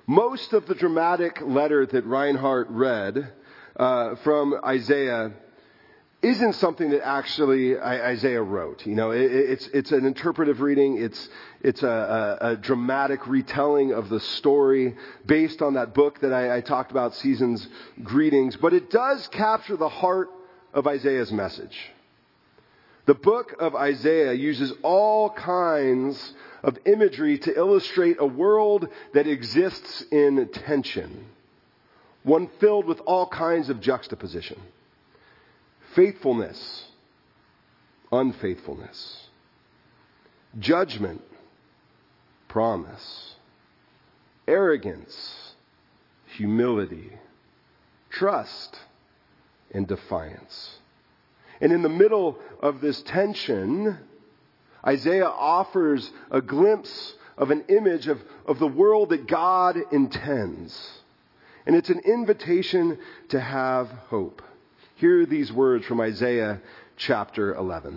Most of the dramatic letter that Reinhardt read from Isaiah isn't something that actually Isaiah wrote. You know, it's an interpretive reading. It's a dramatic retelling of the story based on that book that I talked about, Season's Greetings. But it does capture the heart of Isaiah's message. The book of Isaiah uses all kinds of imagery to illustrate a world that exists in tension, one filled with all kinds of juxtaposition. Faithfulness, unfaithfulness, judgment, promise, arrogance, humility, trust, and defiance. And in the middle of this tension, Isaiah offers a glimpse of an image of the world that God intends. And it's an invitation to have hope. Hear these words from Isaiah chapter 11.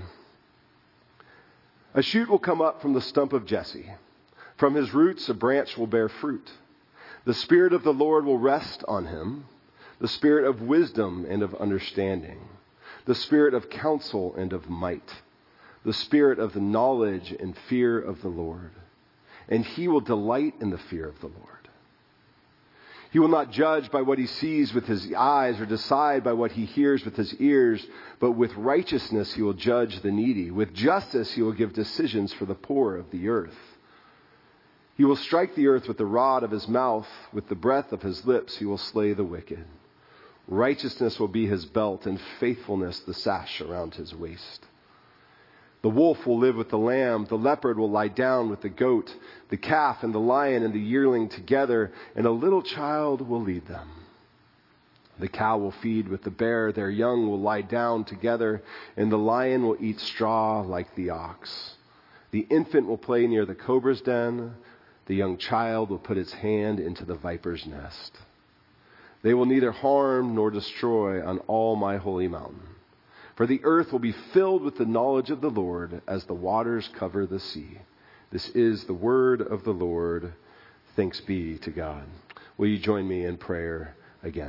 A shoot will come up from the stump of Jesse. From his roots a branch will bear fruit. The Spirit of the Lord will rest on him, the Spirit of wisdom and of understanding, the Spirit of counsel and of might, the Spirit of the knowledge and fear of the Lord. And he will delight in the fear of the Lord. He will not judge by what he sees with his eyes or decide by what he hears with his ears, but with righteousness he will judge the needy. With justice he will give decisions for the poor of the earth. He will strike the earth with the rod of his mouth. With the breath of his lips he will slay the wicked. Righteousness will be his belt, and faithfulness the sash around his waist. The wolf will live with the lamb. The leopard will lie down with the goat. The calf and the lion and the yearling together, and a little child will lead them. The cow will feed with the bear. Their young will lie down together, and the lion will eat straw like the ox. The infant will play near the cobra's den. The young child will put its hand into the viper's nest. They will neither harm nor destroy on all my holy mountain. For the earth will be filled with the knowledge of the Lord as the waters cover the sea. This is the word of the Lord. Thanks be to God. Will you join me in prayer again?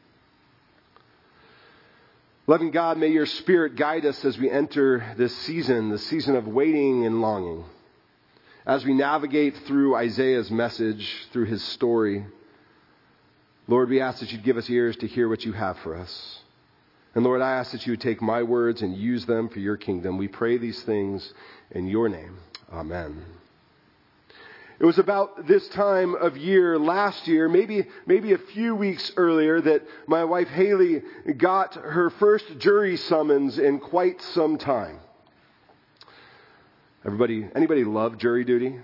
Loving God, may your Spirit guide us as we enter this season, the season of waiting and longing. As we navigate through Isaiah's message, through his story, Lord, we ask that you'd give us ears to hear what you have for us. And Lord, I ask that you would take my words and use them for your kingdom. We pray these things in your name. Amen. It was about this time of year last year, maybe a few weeks earlier, that my wife Haley got her first jury summons in quite some time. Anybody love jury duty?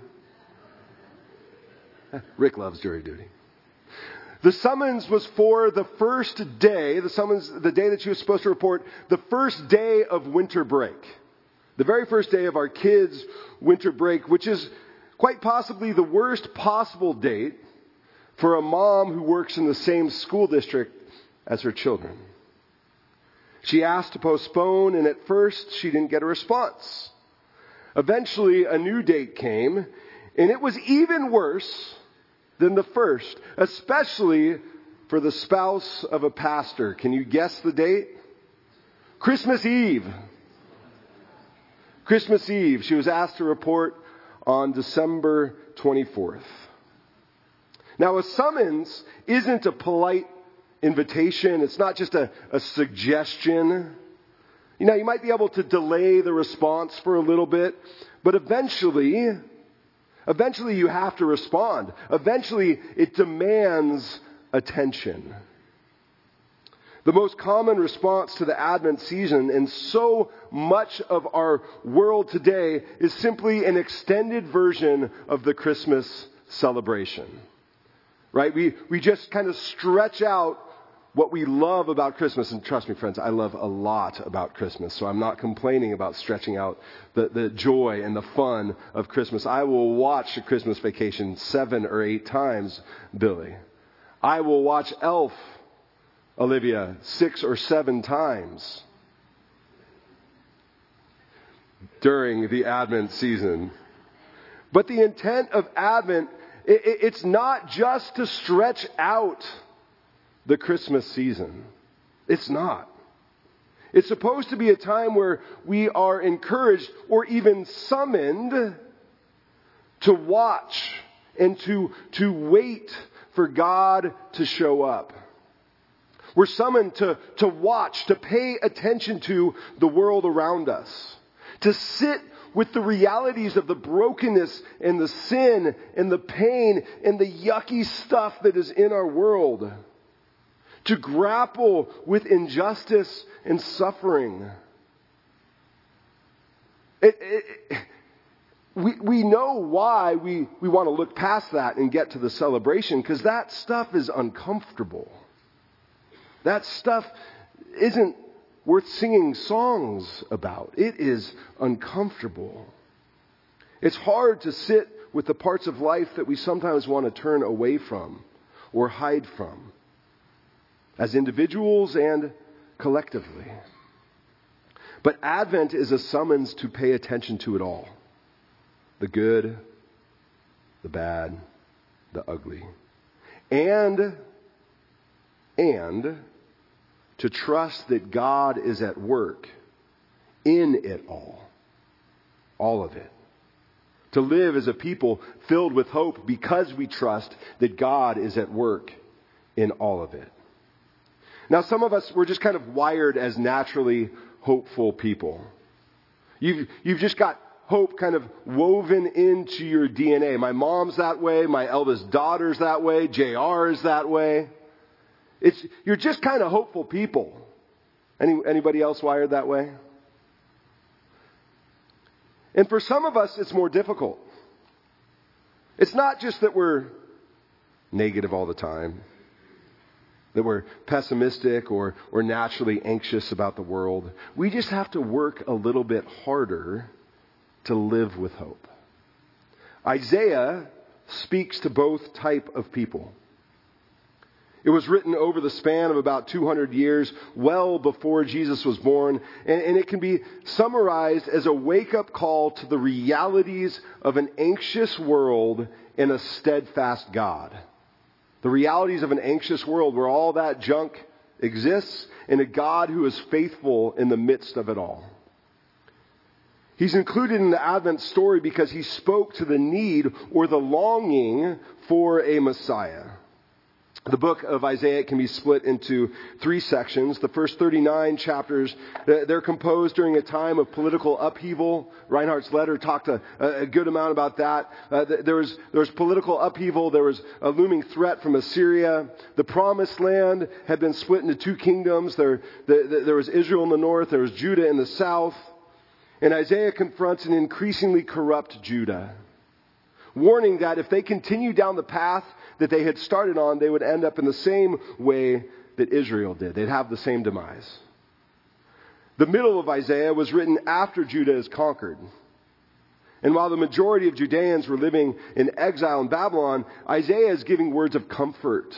Rick loves jury duty. The summons was for the first day, the day that she was supposed to report, the first day of winter break. The very first day of our kids' winter break, which is quite possibly the worst possible date for a mom who works in the same school district as her children. She asked to postpone, and at first she didn't get a response. Eventually, a new date came, and it was even worse than the first, especially for the spouse of a pastor. Can you guess the date? Christmas Eve. Christmas Eve. She was asked to report on December 24th. Now, a summons isn't a polite invitation. It's not just a suggestion. You know, you might be able to delay the response for a little bit, but eventually you have to respond. Eventually, it demands attention. The most common response to the Advent season and so much of our world today is simply an extended version of the Christmas celebration. Right? We just kind of stretch out what we love about Christmas. And trust me, friends, I love a lot about Christmas. So I'm not complaining about stretching out the joy and the fun of Christmas. I will watch A Christmas Vacation 7 or 8 times, Billy. I will watch Elf, Olivia, 6 or 7 times during the Advent season. But the intent of Advent it's not just to stretch out the Christmas season. It's not. It's supposed to be a time where we are encouraged or even summoned to watch and to wait for God to show up. We're summoned to watch, to pay attention to the world around us, to sit with the realities of the brokenness and the sin and the pain and the yucky stuff that is in our world, to grapple with injustice and suffering. We know why we want to look past that and get to the celebration, because that stuff is uncomfortable. That stuff isn't worth singing songs about. It is uncomfortable. It's hard to sit with the parts of life that we sometimes want to turn away from or hide from, as individuals and collectively. But Advent is a summons to pay attention to it all. The good, the bad, the ugly. And to trust that God is at work in it all of it. To live as a people filled with hope because we trust that God is at work in all of it. Now, some of us, we're just kind of wired as naturally hopeful people. You've just got hope kind of woven into your DNA. My mom's that way. My eldest daughter's that way. JR is that way. You're just kind of hopeful people. Anybody else wired that way? And for some of us, it's more difficult. It's not just that we're negative all the time, that we're pessimistic or naturally anxious about the world. We just have to work a little bit harder to live with hope. Isaiah speaks to both type of people. It was written over the span of about 200 years, well before Jesus was born, and it can be summarized as a wake-up call to the realities of an anxious world and a steadfast God. The realities of an anxious world where all that junk exists, and a God who is faithful in the midst of it all. He's included in the Advent story because he spoke to the need or the longing for a Messiah. The book of Isaiah can be split into 3 sections. The first 39 chapters, they're composed during a time of political upheaval. Reinhardt's letter talked a good amount about that. There was political upheaval. There was a looming threat from Assyria. The promised land had been split into 2 kingdoms. There was Israel in the north. There was Judah in the south. And Isaiah confronts an increasingly corrupt Judah, warning that if they continued down the path that they had started on, they would end up in the same way that Israel did. They'd have the same demise. The middle of Isaiah was written after Judah is conquered. And while the majority of Judeans were living in exile in Babylon, Isaiah is giving words of comfort,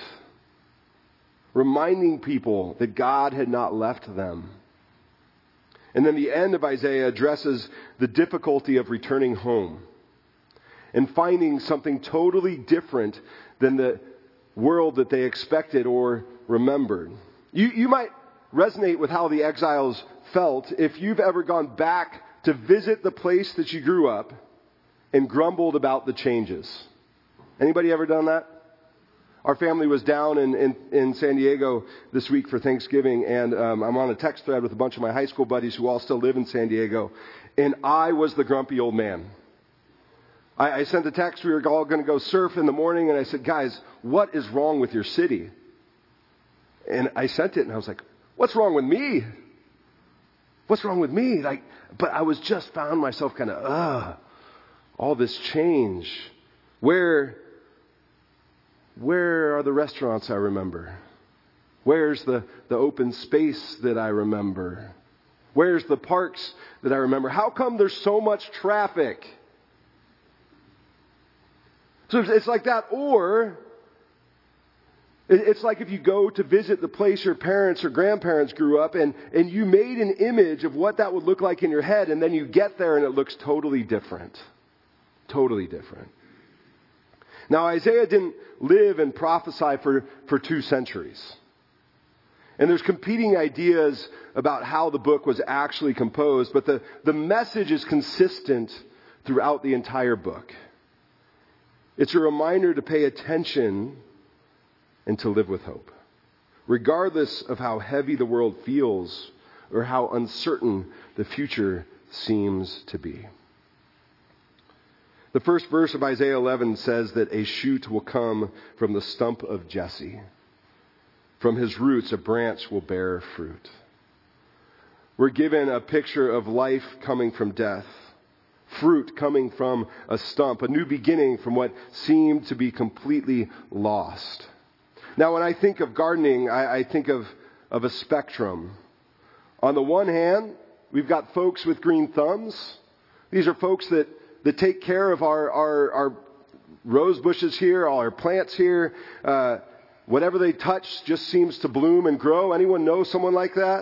reminding people that God had not left them. And then the end of Isaiah addresses the difficulty of returning home and finding something totally different than the world that they expected or remembered. You might resonate with how the exiles felt if you've ever gone back to visit the place that you grew up and grumbled about the changes. Anybody ever done that? Our family was down in San Diego this week for Thanksgiving, and I'm on a text thread with a bunch of my high school buddies who all still live in San Diego, and I was the grumpy old man. I sent a text, we were all going to go surf in the morning, and I said, guys, what is wrong with your city? And I sent it, and I was like, what's wrong with me? What's wrong with me? But I was just found myself kind of, all this change. Where are the restaurants I remember? Where's the open space that I remember? Where's the parks that I remember? How come there's so much traffic? So it's like that, or it's like if you go to visit the place your parents or grandparents grew up and you made an image of what that would look like in your head, and then you get there and it looks totally different. Totally different. Now, Isaiah didn't live and prophesy for 2 centuries. And there's competing ideas about how the book was actually composed, but the message is consistent throughout the entire book. It's a reminder to pay attention and to live with hope, regardless of how heavy the world feels or how uncertain the future seems to be. The first verse of Isaiah 11 says that a shoot will come from the stump of Jesse. From his roots, a branch will bear fruit. We're given a picture of life coming from death, fruit coming from a stump, a new beginning from what seemed to be completely lost. Now, when I think of gardening, I think of a spectrum. On the one hand, we've got folks with green thumbs. These are folks that take care of our rose bushes here, all our plants here. Whatever they touch just seems to bloom and grow. Anyone know someone like that?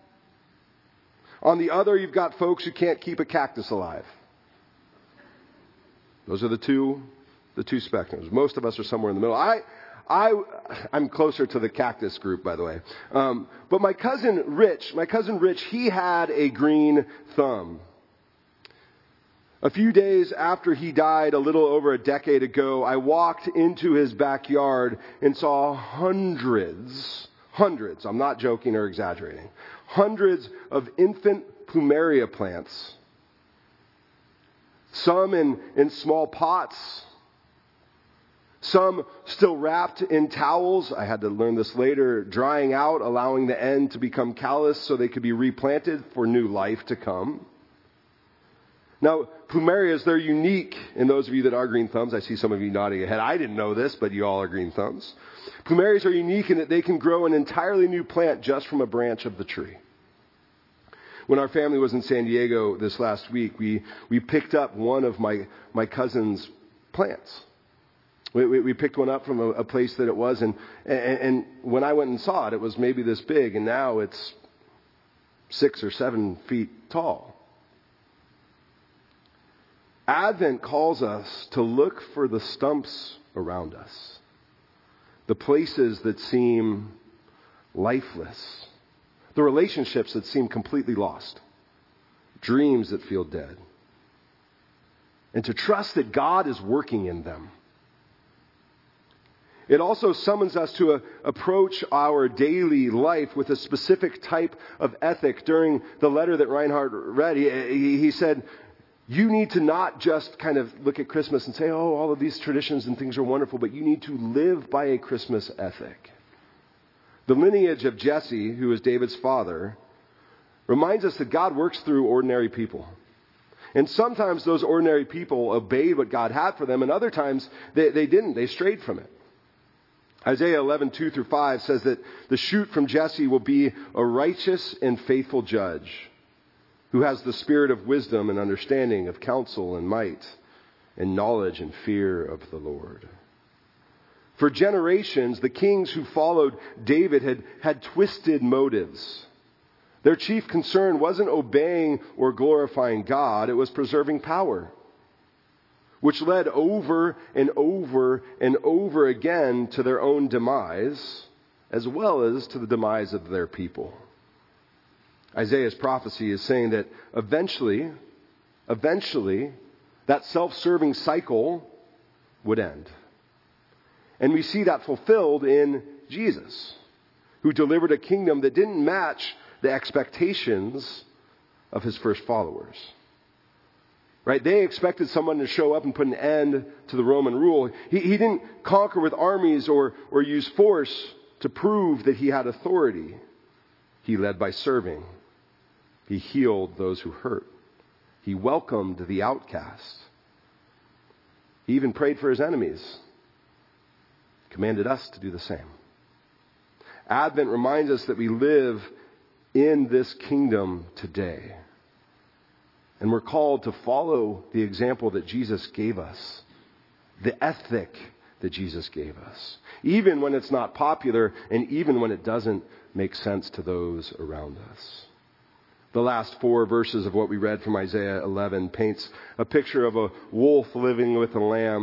On the other, you've got folks who can't keep a cactus alive. Those are the two spectrums. Most of us are somewhere in the middle. I'm closer to the cactus group, by the way. But my cousin Rich, he had a green thumb. A few days after he died, a little over a decade ago, I walked into his backyard and saw hundreds, I'm not joking or exaggerating, hundreds of infant plumeria plants. Some in small pots, some still wrapped in towels. I had to learn this later, drying out, allowing the end to become callous so they could be replanted for new life to come. Now, plumerias, they're unique. And those of you that are green thumbs, I see some of you nodding your head. I didn't know this, but you all are green thumbs. Plumerias are unique in that they can grow an entirely new plant just from a branch of the tree. When our family was in San Diego this last week, we picked up one of my cousin's plants. We picked one up from a place that it was, and when I went and saw it, it was maybe this big, and now it's 6 or 7 feet tall. Advent calls us to look for the stumps around us, the places that seem lifeless, the relationships that seem completely lost, dreams that feel dead, and to trust that God is working in them. It also summons us to approach our daily life with a specific type of ethic. During the letter that Reinhard read, he said, you need to not just kind of look at Christmas and say, oh, all of these traditions and things are wonderful, but you need to live by a Christmas ethic. The lineage of Jesse, who is David's father, reminds us that God works through ordinary people. And sometimes those ordinary people obeyed what God had for them, and other times they didn't. They strayed from it. Isaiah 11:2-5 says that the shoot from Jesse will be a righteous and faithful judge who has the spirit of wisdom and understanding, of counsel and might, and knowledge and fear of the Lord. For generations, the kings who followed David had twisted motives. Their chief concern wasn't obeying or glorifying God, it was preserving power, which led over and over and over again to their own demise, as well as to the demise of their people. Isaiah's prophecy is saying that eventually, that self-serving cycle would end. And we see that fulfilled in Jesus, who delivered a kingdom that didn't match the expectations of his first followers. Right? They expected someone to show up and put an end to the Roman rule. He didn't conquer with armies or use force to prove that he had authority. He led by serving. He healed those who hurt. He welcomed the outcast. He even prayed for his enemies. Commanded us to do the same. Advent reminds us that we live in this kingdom today. And we're called to follow the example that Jesus gave us, the ethic that Jesus gave us, even when it's not popular and even when it doesn't make sense to those around us. The last 4 verses of what we read from Isaiah 11 paints a picture of a wolf living with a lamb,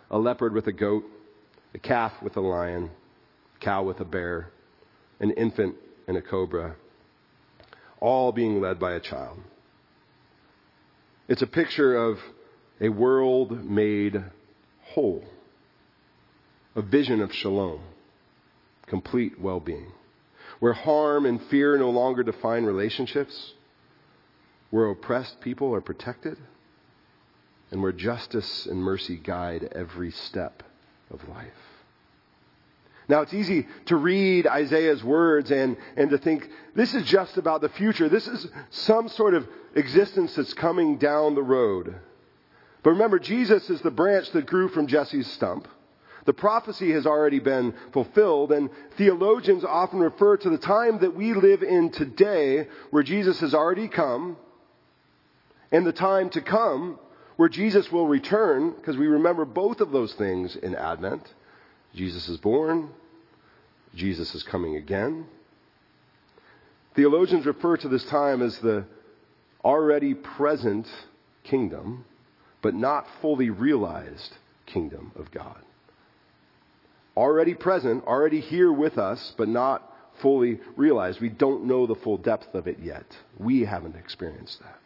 a leopard with a goat, a calf with a lion, a cow with a bear, an infant and a cobra, all being led by a child. It's a picture of a world made whole, a vision of shalom, complete well-being, where harm and fear no longer define relationships, where oppressed people are protected, and where justice and mercy guide every step of life. Now, it's easy to read Isaiah's words and to think this is just about the future. This is some sort of existence that's coming down the road. But remember, Jesus is the branch that grew from Jesse's stump. The prophecy has already been fulfilled, and theologians often refer to the time that we live in today, where Jesus has already come, and the time to come where Jesus will return, because we remember both of those things in Advent. Jesus is born. Jesus is coming again. Theologians refer to this time as the already present kingdom, but not fully realized kingdom of God. Already present, already here with us, but not fully realized. We don't know the full depth of it yet. We haven't experienced that.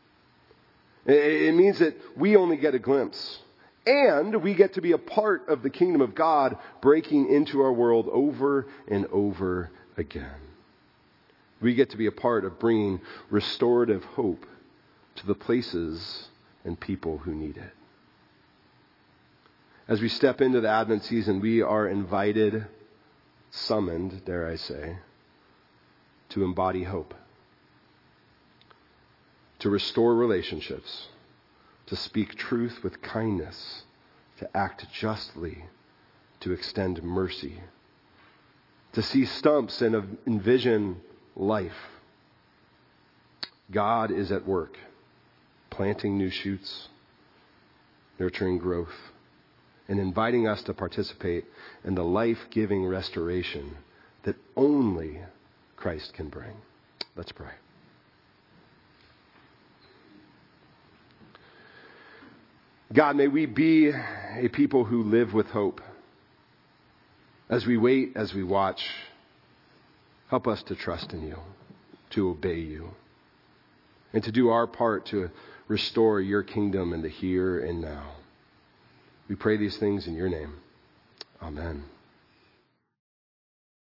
It means that we only get a glimpse. And we get to be a part of the kingdom of God breaking into our world over and over again. We get to be a part of bringing restorative hope to the places and people who need it. As we step into the Advent season, we are invited, summoned, dare I say, to embody hope, to restore relationships, to speak truth with kindness, to act justly, to extend mercy, to see stumps and envision life. God is at work, planting new shoots, nurturing growth, and inviting us to participate in the life-giving restoration that only Christ can bring. Let's pray. God, may we be a people who live with hope. As we wait, as we watch, help us to trust in you, to obey you, and to do our part to restore your kingdom in the here and now. We pray these things in your name. Amen.